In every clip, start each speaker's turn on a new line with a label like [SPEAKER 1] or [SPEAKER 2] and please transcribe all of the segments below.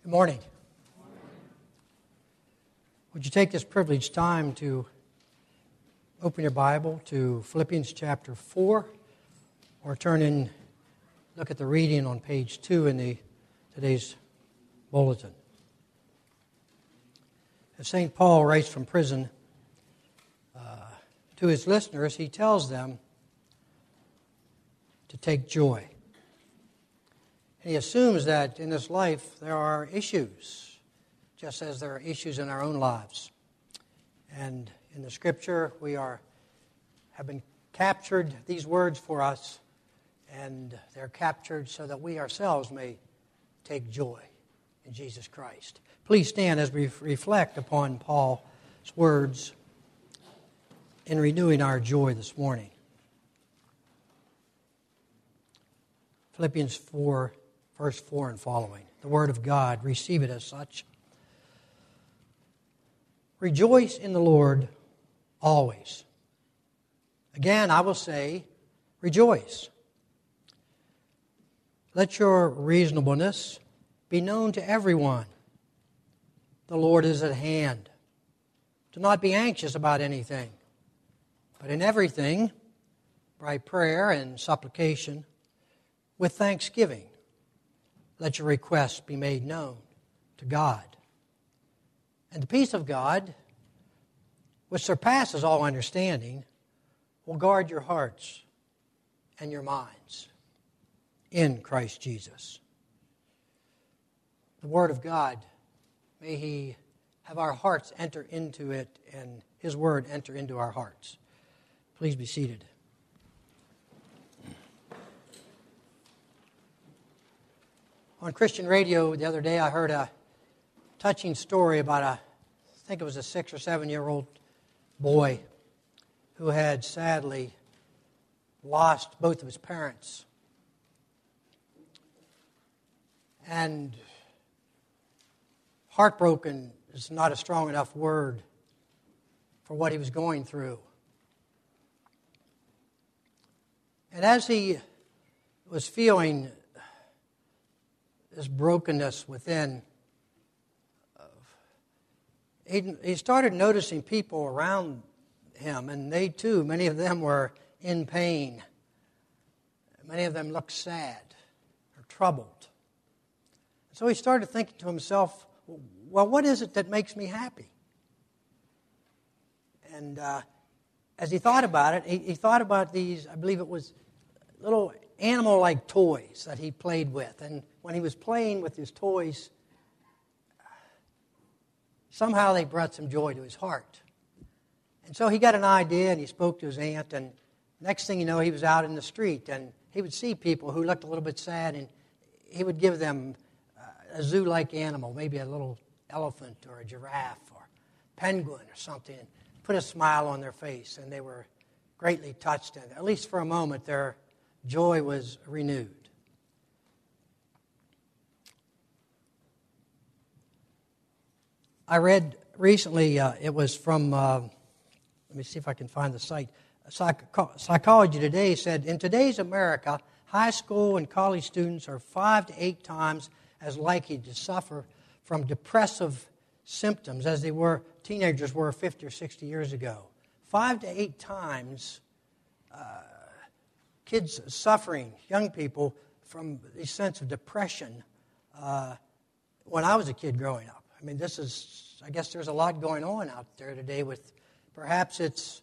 [SPEAKER 1] Good morning. Would you take this privileged time to open your Bible to Philippians chapter 4, or look at the reading on page 2 in today's bulletin. As St. Paul writes from prison to his listeners, he tells them to take joy. He assumes that in this life there are issues, just as there are issues in our own lives. And in the Scripture, have been captured, these words for us, and they're captured so that we ourselves may take joy in Jesus Christ. Please stand as we reflect upon Paul's words in renewing our joy this morning. Philippians 4, verse 4 and following. The Word of God, receive it as such. Rejoice in the Lord always. Again, I will say, rejoice. Let your reasonableness be known to everyone. The Lord is at hand. Do not be anxious about anything, but in everything, by prayer and supplication, with thanksgiving, let your requests be made known to God. And the peace of God, which surpasses all understanding, will guard your hearts and your minds in Christ Jesus. The Word of God, may He have our hearts enter into it and His Word enter into our hearts. Please be seated. On Christian radio the other day, I heard a touching story about I think it was a 6 or 7 year old boy who had sadly lost both of his parents. And heartbroken is not a strong enough word for what he was going through. And as he was feeling this brokenness within, he started noticing people around him, and they too, many of them were in pain. Many of them looked sad or troubled. So he started thinking to himself, well, what is it that makes me happy? And as he thought about it, he thought about these, I believe it was little animal-like toys that he played with. And when he was playing with his toys, somehow they brought some joy to his heart. And so he got an idea, and he spoke to his aunt, and next thing you know, he was out in the street, and he would see people who looked a little bit sad, and he would give them a zoo-like animal, maybe a little elephant or a giraffe or penguin or something, and put a smile on their face, and they were greatly touched, and at least for a moment, their joy was renewed. I read recently, it was from, let me see if I can find the site, Psychology Today said, in today's America, high school and college students are 5 to 8 times as likely to suffer from depressive symptoms as teenagers were 50 or 60 years ago. 5 to 8 times kids suffering, young people, from a sense of depression when I was a kid growing up. I mean, I guess there's a lot going on out there today with, perhaps it's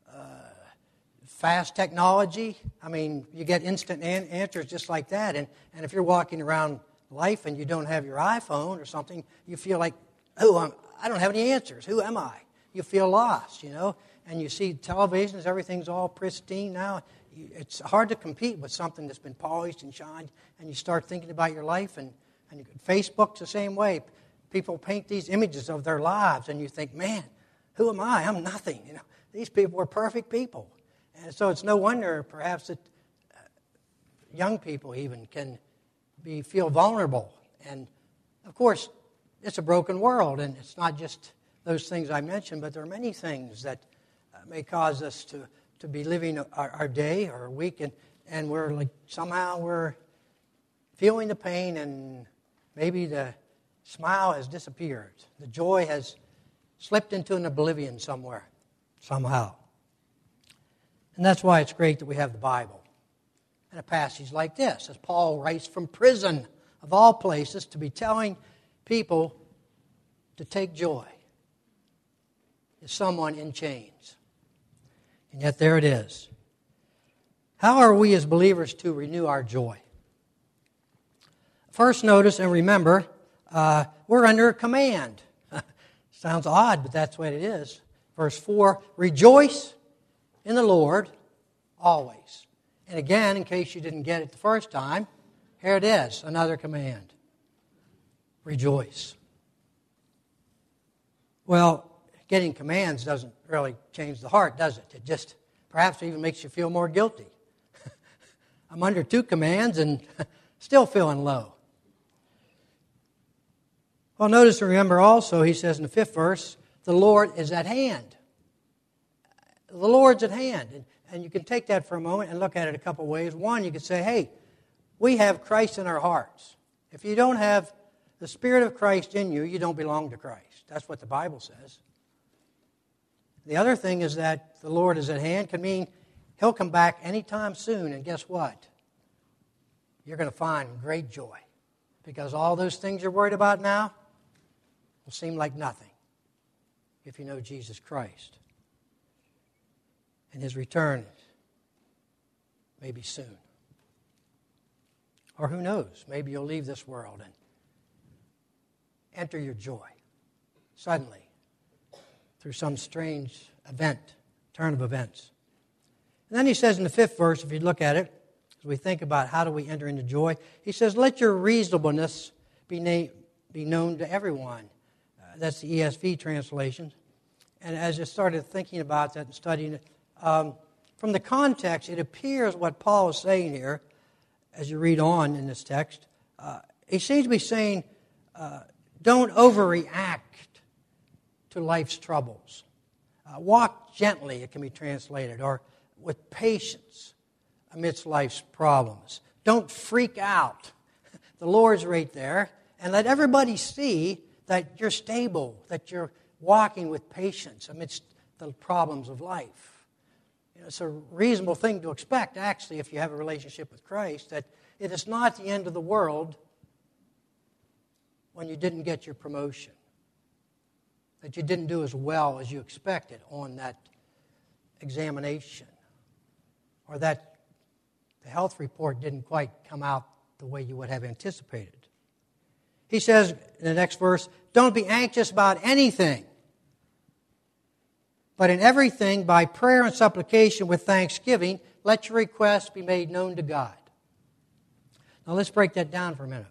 [SPEAKER 1] fast technology. I mean, you get instant answers just like that. And if you're walking around life and you don't have your iPhone or something, you feel like, I don't have any answers. Who am I? You feel lost, And you see televisions, everything's all pristine now. It's hard to compete with something that's been polished and shined, and you start thinking about your life, and Facebook's the same way. People paint these images of their lives, and you think, man, who am I? I'm nothing. These people are perfect people. And so it's no wonder, perhaps, that young people even can feel vulnerable. And, of course, it's a broken world, and it's not just those things I mentioned, but there are many things that may cause us to be living our day or week, and we're feeling the pain and maybe the smile has disappeared. The joy has slipped into an oblivion somewhere, somehow. And that's why it's great that we have the Bible. And a passage like this, as Paul writes from prison, of all places, to be telling people to take joy is someone in chains. And yet there it is. How are we as believers to renew our joy? First, notice and remember, we're under command. Sounds odd, but that's what it is. Verse 4, rejoice in the Lord always. And again, in case you didn't get it the first time, here it is, another command. Rejoice. Well, getting commands doesn't really change the heart, does it? It just perhaps even makes you feel more guilty. I'm under 2 commands and still feeling low. Well, notice and remember also, he says in the 5th verse, the Lord is at hand. The Lord's at hand. And you can take that for a moment and look at it a couple ways. One, you could say, hey, we have Christ in our hearts. If you don't have the Spirit of Christ in you, you don't belong to Christ. That's what the Bible says. The other thing is that the Lord is at hand can mean He'll come back anytime soon, and guess what? You're going to find great joy. Because all those things you're worried about now will seem like nothing if you know Jesus Christ. And His return may be soon. Or who knows, maybe you'll leave this world and enter your joy suddenly through some strange event, turn of events. And then he says in the 5th verse, if you look at it, as we think about how do we enter into joy, he says, let your reasonableness be known to everyone. That's the ESV translation. And as I started thinking about that and studying it, from the context, it appears what Paul is saying here, as you read on in this text, he seems to be saying, don't overreact to life's troubles. Walk gently, it can be translated, or with patience amidst life's problems. Don't freak out. The Lord's right there. And let everybody see that you're stable, that you're walking with patience amidst the problems of life. You know, it's a reasonable thing to expect, actually, if you have a relationship with Christ, that it is not the end of the world when you didn't get your promotion, that you didn't do as well as you expected on that examination, or that the health report didn't quite come out the way you would have anticipated. He says in the next verse, don't be anxious about anything, but in everything, by prayer and supplication with thanksgiving, let your requests be made known to God. Now let's break that down for a minute.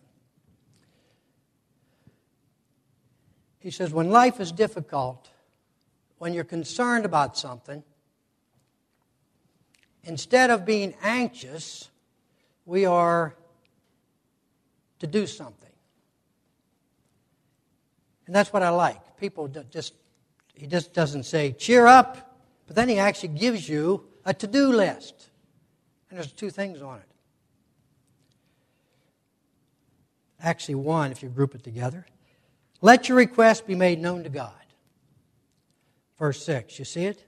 [SPEAKER 1] He says, when life is difficult, when you're concerned about something, instead of being anxious, we are to do something. And that's what I like. He just doesn't say, cheer up, but then he actually gives you a to-do list. And there's 2 things on it. Actually, 1, if you group it together. Let your request be made known to God. Verse 6, you see it?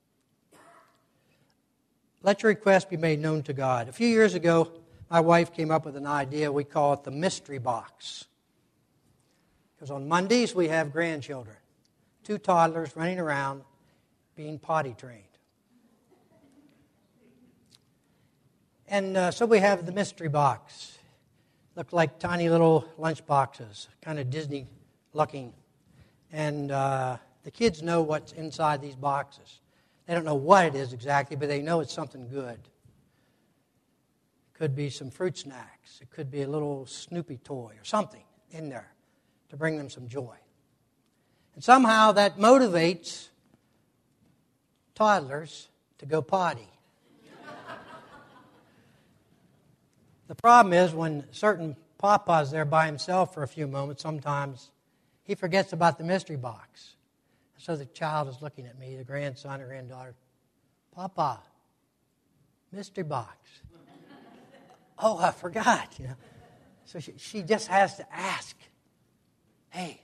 [SPEAKER 1] Let your request be made known to God. A few years ago, my wife came up with an idea. We call it the mystery box. Because on Mondays, we have grandchildren. 2 toddlers running around being potty trained. And so we have the mystery box. Look like tiny little lunch boxes, kind of Disney-looking. And the kids know what's inside these boxes. They don't know what it is exactly, but they know it's something good. It could be some fruit snacks. It could be a little Snoopy toy or something in there to bring them some joy. And somehow that motivates toddlers to go potty. The problem is when certain papa's there by himself for a few moments, sometimes he forgets about the mystery box. So the child is looking at me, the grandson or granddaughter, Papa, mystery box. Oh, I forgot. You know. So she just has to ask. hey,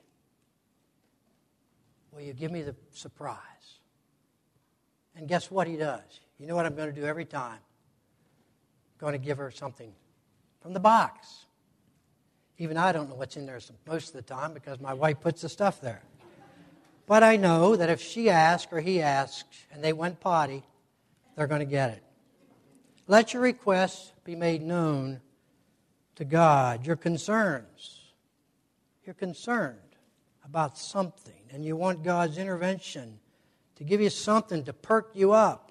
[SPEAKER 1] will you give me the surprise? And guess what he does? You know what I'm going to do every time? I'm going to give her something from the box. Even I don't know what's in there most of the time because my wife puts the stuff there. But I know that if she asks or he asks and they went potty, they're going to get it. Let your requests be made known to God. Your concerns. You're concerned about something and you want God's intervention to give you something to perk you up.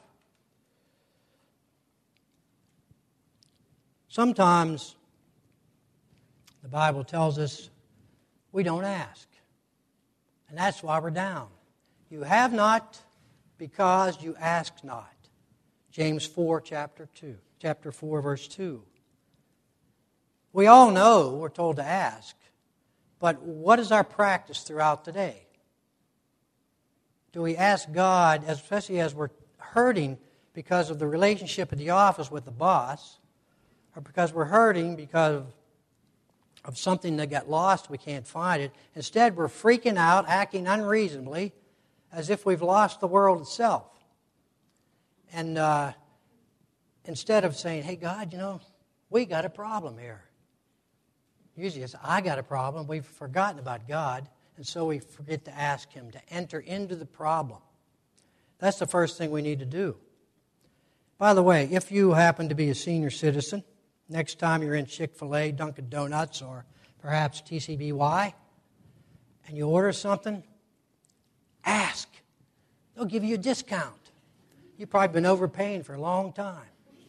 [SPEAKER 1] Sometimes the Bible tells us we don't ask. And that's why we're down. You have not because you ask not. James 4, chapter 4, verse 2. We all know we're told to ask, but what is our practice throughout the day? Do we ask God, especially as we're hurting because of the relationship at the office with the boss, or because we're hurting because of something that got lost, we can't find it. Instead, we're freaking out, acting unreasonably, as if we've lost the world itself. And instead of saying, hey, God, we got a problem here. Usually it's, I got a problem. We've forgotten about God, and so we forget to ask Him to enter into the problem. That's the first thing we need to do. By the way, if you happen to be a senior citizen, next time you're in Chick-fil-A, Dunkin' Donuts, or perhaps TCBY, and you order something, ask. They'll give you a discount. You've probably been overpaying for a long time.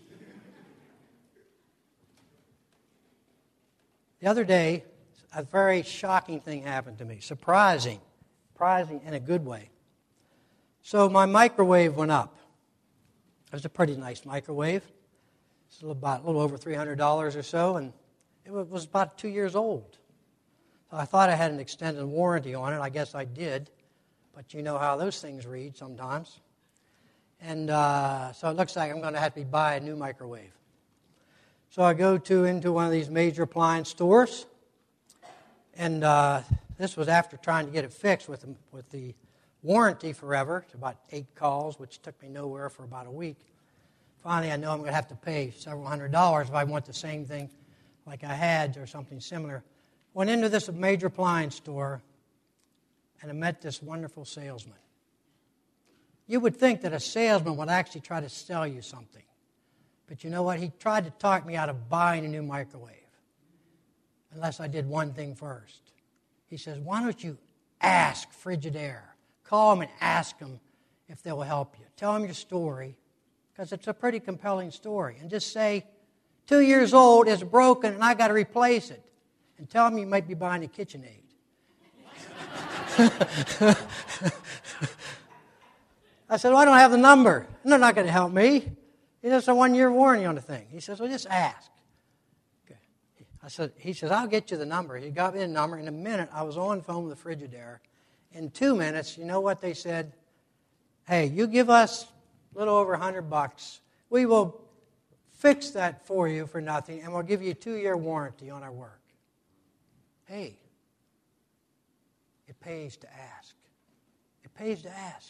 [SPEAKER 1] The other day, a very shocking thing happened to me. Surprising in a good way. So my microwave went up. It was a pretty nice microwave. It's a little over $300 or so, and it was about 2 years old. So I thought I had an extended warranty on it. I guess I did, but you know how those things read sometimes. And so it looks like I'm going to have to buy a new microwave. So I go into one of these major appliance stores, and this was after trying to get it fixed with the warranty forever. It's about 8 calls, which took me nowhere for about a week. Finally, I know I'm going to have to pay several $100s if I want the same thing like I had or something similar. Went into this major appliance store, and I met this wonderful salesman. You would think that a salesman would actually try to sell you something. But you know what? He tried to talk me out of buying a new microwave. Unless I did one thing first. He says, why don't you ask Frigidaire? Call them and ask them if they will help you. Tell them your story, because it's a pretty compelling story. And just say, 2 years old, it's broken, and I got to replace it. And tell them you might be buying a KitchenAid. I said, well, I don't have the number. And they're not going to help me. It's a 1-year warranty on the thing. He says, well, just ask. Okay. He says, I'll get you the number. He got me the number. In a minute, I was on the phone with the Frigidaire. In 2 minutes, you know what they said? Hey, you give us a little over $100. We will fix that for you for nothing, and we'll give you a 2-year warranty on our work. Hey, it pays to ask. It pays to ask.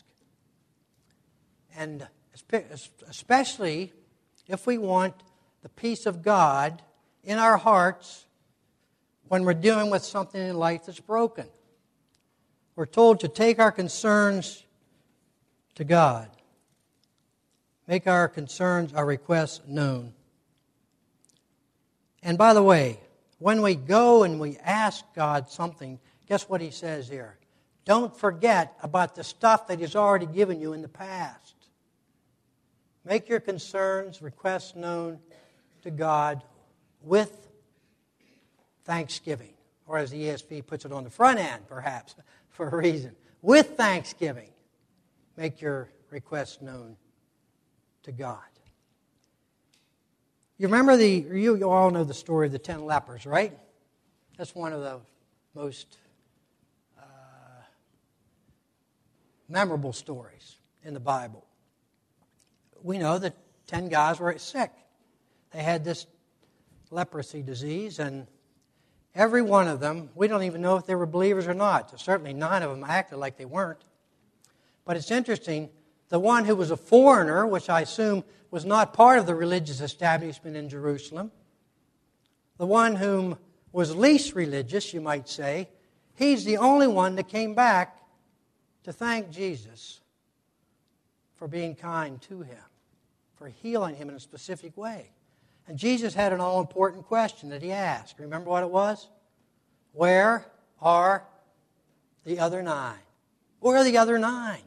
[SPEAKER 1] And especially if we want the peace of God in our hearts when we're dealing with something in life that's broken. We're told to take our concerns to God. Make our concerns, our requests known. And by the way, when we go and we ask God something, guess what He says here? Don't forget about the stuff that He's already given you in the past. Make your concerns, requests known to God with thanksgiving. Or as the ESV puts it on the front end, perhaps, for a reason. With thanksgiving, make your requests known to God. You remember you all know the story of the 10 lepers, right? That's one of the most memorable stories in the Bible. We know that 10 guys were sick. They had this leprosy disease, and Every one of them, we don't even know if they were believers or not. Certainly 9 of them acted like they weren't. But it's interesting, the one who was a foreigner, which I assume was not part of the religious establishment in Jerusalem, the one whom was least religious, you might say, he's the only one that came back to thank Jesus for being kind to him, for healing him in a specific way. And Jesus had an all-important question that he asked. Remember what it was? Where are the other 9? Where are the other 9?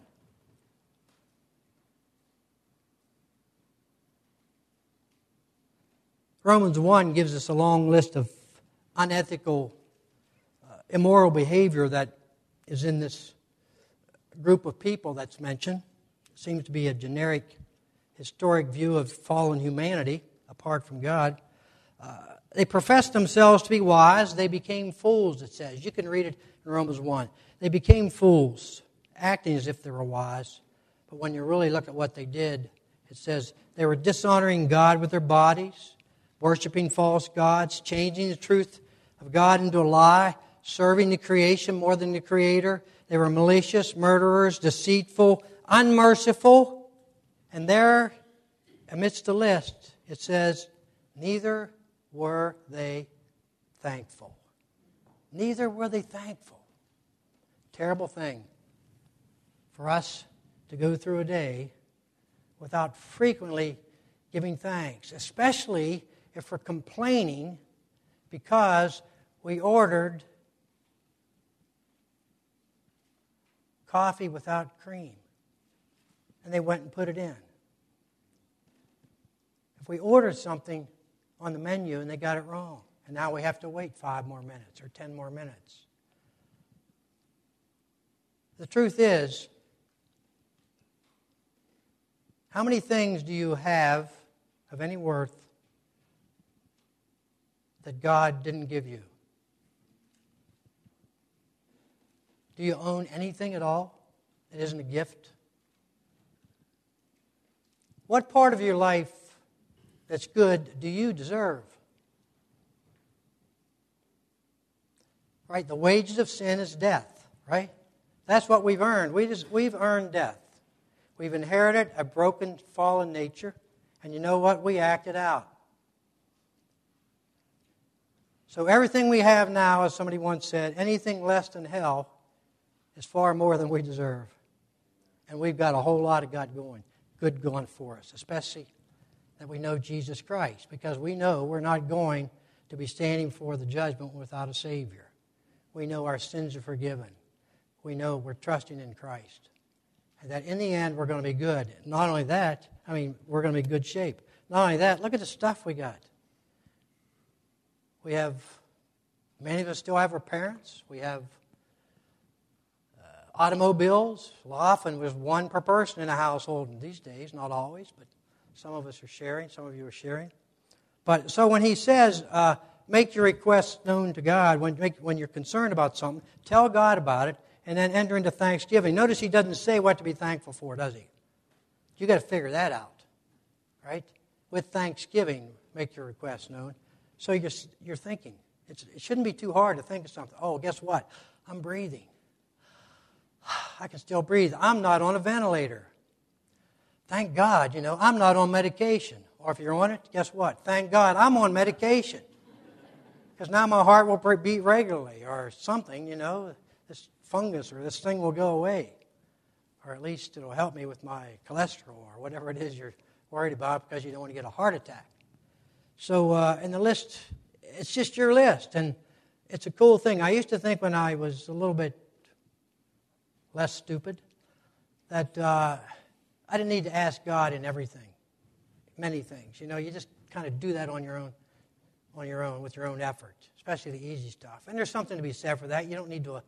[SPEAKER 1] Romans 1 gives us a long list of unethical, immoral behavior that is in this group of people that's mentioned. It seems to be a generic, historic view of fallen humanity apart from God. They professed themselves to be wise. They became fools, it says. You can read it in Romans 1. They became fools, acting as if they were wise. But when you really look at what they did, it says they were dishonoring God with their bodies, worshiping false gods, changing the truth of God into a lie, serving the creation more than the Creator. They were malicious, murderers, deceitful, unmerciful. And there, amidst the list, it says, neither were they thankful. Neither were they thankful. Terrible thing for us to go through a day without frequently giving thanks, especially if we're complaining because we ordered coffee without cream and they went and put it in. If we ordered something on the menu and they got it wrong, and now we have to wait 5 more minutes or 10 more minutes. The truth is, how many things do you have of any worth that God didn't give you? Do you own anything at all that isn't a gift? What part of your life that's good do you deserve? Right? The wages of sin is death, right? That's what we've earned. We've earned death. We've inherited a broken, fallen nature, and you know what? We act it out. So everything we have now, as somebody once said, anything less than hell is far more than we deserve. And we've got a whole lot of good going for us, especially that we know Jesus Christ, because we know we're not going to be standing before the judgment without a Savior. We know our sins are forgiven. We know we're trusting in Christ. And that in the end, we're going to be good. Not only that, we're going to be in good shape. Not only that, look at the stuff we got. We have, many of us still have our parents. We have automobiles. Well, often there's one per person in a household these days, not always, but some of us are sharing, some of you are sharing. But so when he says, make your requests known to God, when you're concerned about something, tell God about it, and then enter into thanksgiving. Notice he doesn't say what to be thankful for, does he? You got to figure that out, right? With thanksgiving, make your requests known. So you're thinking. It shouldn't be too hard to think of something. Oh, guess what? I'm breathing. I can still breathe. I'm not on a ventilator. Thank God, I'm not on medication. Or if you're on it, guess what? Thank God I'm on medication. Because now my heart will beat regularly or something, this fungus or this thing will go away. Or at least it'll help me with my cholesterol or whatever it is you're worried about because you don't want to get a heart attack. So in the list, it's just your list. And it's a cool thing. I used to think when I was a little bit less stupid that I didn't need to ask God in everything, many things. You just kind of do that on your own, with your own effort, especially the easy stuff. And there's something to be said for that. You don't need to.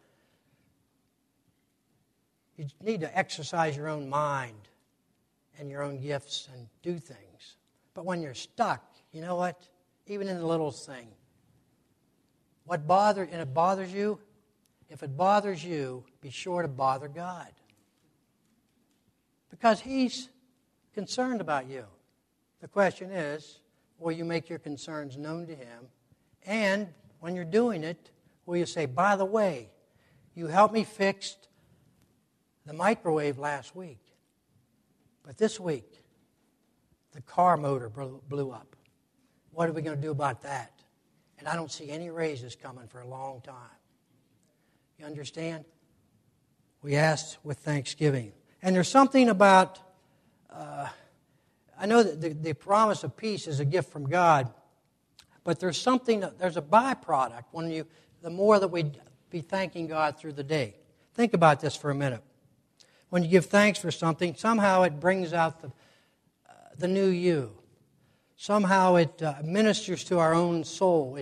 [SPEAKER 1] You need to exercise your own mind and your own gifts and do things. But when you're stuck, you know what? Even in the littlest thing, it bothers you. If it bothers you, be sure to bother God. Because He's concerned about you. The question is, will you make your concerns known to Him? And when you're doing it, will you say, by the way, you helped me fix the microwave last week, but this week, the car motor blew up. What are we going to do about that? And I don't see any raises coming for a long time. You understand? We ask with thanksgiving. And there's something about, I know that the promise of peace is a gift from God, but there's a byproduct the more that we be thanking God through the day. Think about this for a minute. When you give thanks for something, somehow it brings out the new you. Somehow it ministers to our own soul.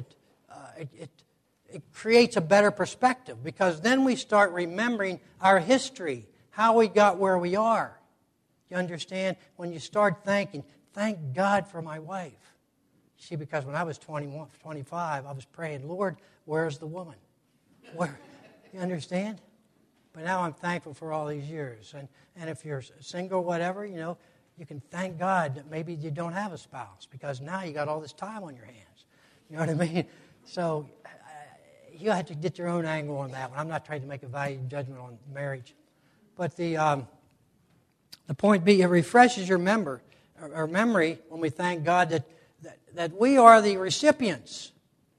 [SPEAKER 1] It creates a better perspective, because then we start remembering our history, how we got where we are. You understand? When you start thanking, thank God for my wife. See, because when I was 21, 25, I was praying, Lord, where's the woman? Where? You understand? But now I'm thankful for all these years. And if you're single, whatever, you can thank God that maybe you don't have a spouse, because now you got all this time on your hands. You know what I mean? So you have to get your own angle on that one. I'm not trying to make a value judgment on marriage. But the point being, it refreshes your memory when we thank God that we are the recipients.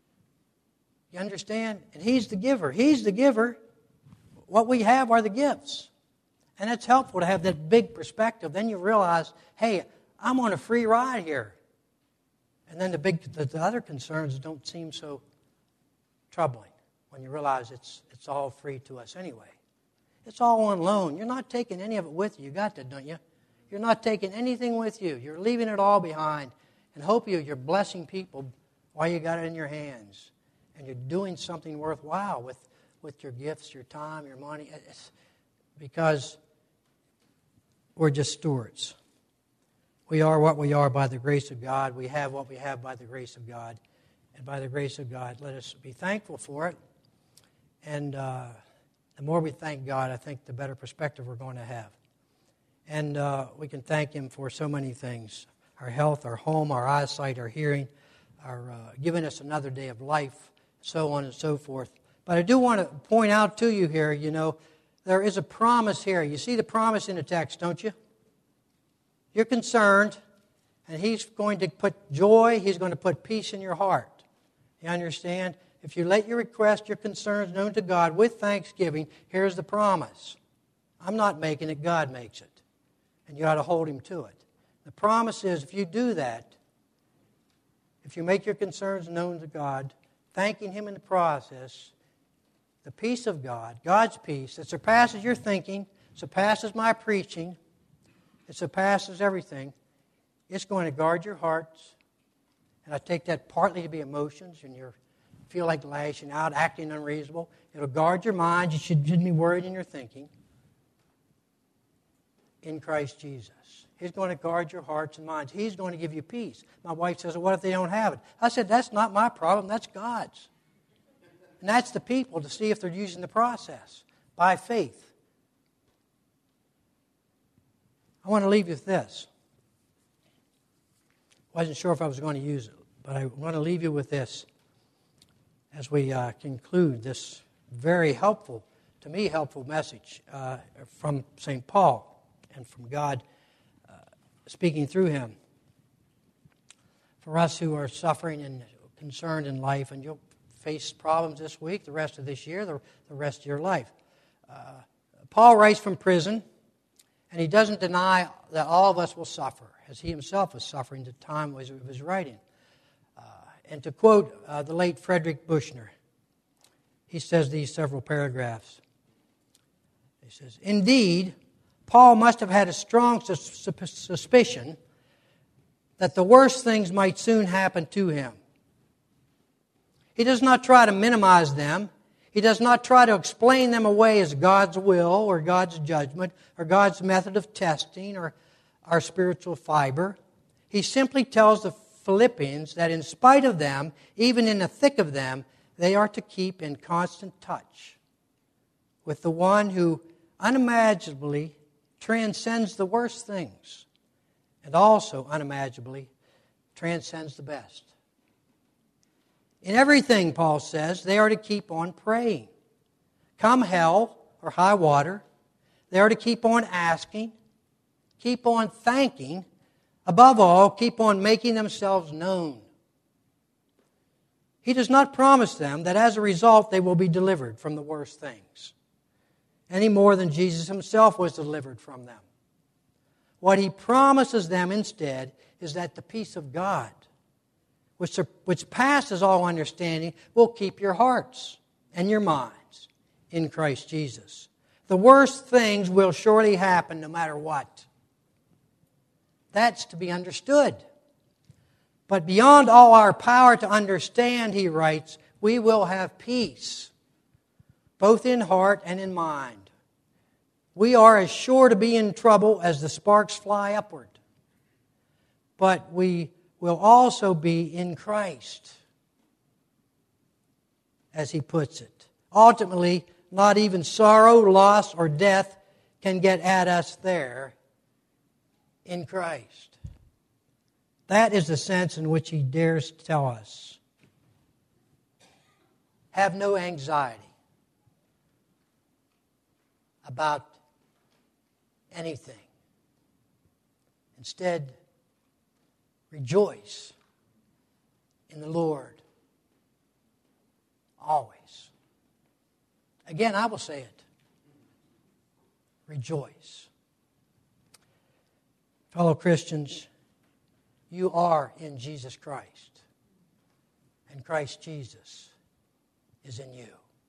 [SPEAKER 1] You understand? And He's the giver. He's the giver. What we have are the gifts. And it's helpful to have that big perspective. Then you realize, hey, I'm on a free ride here. And then the other concerns don't seem so troubling when you realize it's all free to us anyway. It's all on loan. You're not taking any of it with you. You got that, don't you? You're not taking anything with you. You're leaving it all behind. And hope you're blessing people while you got it in your hands. And you're doing something worthwhile with your gifts, your time, your money. Because we're just stewards. We are what we are by the grace of God. We have what we have by the grace of God. And by the grace of God, let us be thankful for it. And the more we thank God, I think the better perspective we're going to have. And we can thank Him for so many things. Our health, our home, our eyesight, our hearing, our giving us another day of life, so on and so forth. But I do want to point out to you here, there is a promise here. You see the promise in the text, don't you? You're concerned, and He's going to put joy, He's going to put peace in your heart. You understand? If you let your request, your concerns known to God with thanksgiving, here's the promise. I'm not making it, God makes it. And you ought to hold Him to it. The promise is, if you do that, if you make your concerns known to God, thanking Him in the process, the peace of God, God's peace that surpasses your thinking, surpasses my preaching, it surpasses everything, it's going to guard your hearts. And I take that partly to be emotions, and you feel like lashing out, acting unreasonable. It'll guard your mind. You shouldn't be worried in your thinking. In Christ Jesus. He's going to guard your hearts and minds. He's going to give you peace. My wife says, well, what if they don't have it? I said, that's not my problem. That's God's. And that's the people to see if they're using the process by faith. I want to leave you with this. Wasn't sure if I was going to use it, but I want to leave you with this as we conclude this very helpful, to me, helpful message from St. Paul and from God speaking through him. For us who are suffering and concerned in life, and you'll face problems this week, the rest of this year, the rest of your life. Paul writes from prison, and he doesn't deny that all of us will suffer, as he himself was suffering at the time of his writing. And to quote the late Frederick Buechner, he says these several paragraphs. He says, indeed, Paul must have had a strong suspicion that the worst things might soon happen to him. He does not try to minimize them. He does not try to explain them away as God's will or God's judgment or God's method of testing or our spiritual fiber. He simply tells the Philippians that in spite of them, even in the thick of them, they are to keep in constant touch with the one who unimaginably transcends the worst things and also unimaginably transcends the best. In everything, Paul says, they are to keep on praying. Come hell or high water, they are to keep on asking, keep on thanking, above all, keep on making themselves known. He does not promise them that as a result they will be delivered from the worst things, any more than Jesus himself was delivered from them. What he promises them instead is that the peace of God, which passes all understanding, will keep your hearts and your minds in Christ Jesus. The worst things will surely happen no matter what. That's to be understood. But beyond all our power to understand, he writes, we will have peace, both in heart and in mind. We are as sure to be in trouble as the sparks fly upward. But we will also be in Christ, as he puts it. Ultimately, not even sorrow, loss, or death can get at us there in Christ. That is the sense in which he dares tell us. Have no anxiety about anything. Instead, rejoice in the Lord always. Again, I will say it. Rejoice. Fellow Christians, you are in Jesus Christ, and Christ Jesus is in you.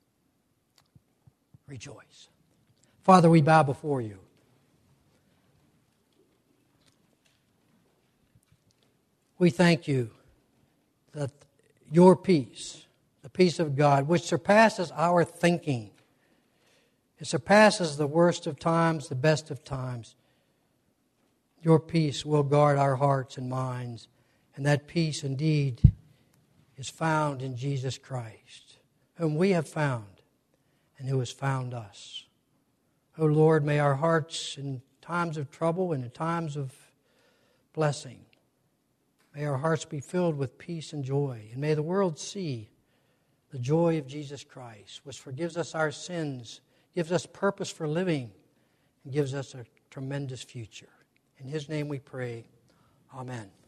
[SPEAKER 1] Rejoice. Father, we bow before you. We thank you that your peace, the peace of God, which surpasses our thinking, it surpasses the worst of times, the best of times. Your peace will guard our hearts and minds, and that peace indeed is found in Jesus Christ, whom we have found and who has found us. O Lord, may our hearts in times of trouble and in times of blessing, may our hearts be filled with peace and joy, and may the world see the joy of Jesus Christ, which forgives us our sins, gives us purpose for living, and gives us a tremendous future. In his name we pray. Amen.